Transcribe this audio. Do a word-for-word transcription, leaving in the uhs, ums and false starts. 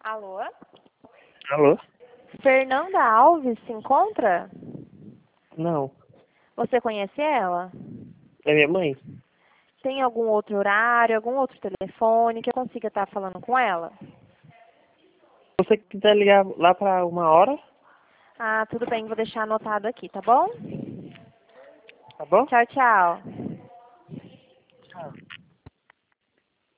Alô? Alô? Fernanda Alves se encontra? Não. Você conhece ela? É minha mãe? Tem algum outro horário, algum outro telefone que eu consiga estar falando com ela? Se você quiser ligar lá pra uma hora, Ah, tudo bem, vou deixar anotado aqui, tá bom? tá bom? Tchau, tchau.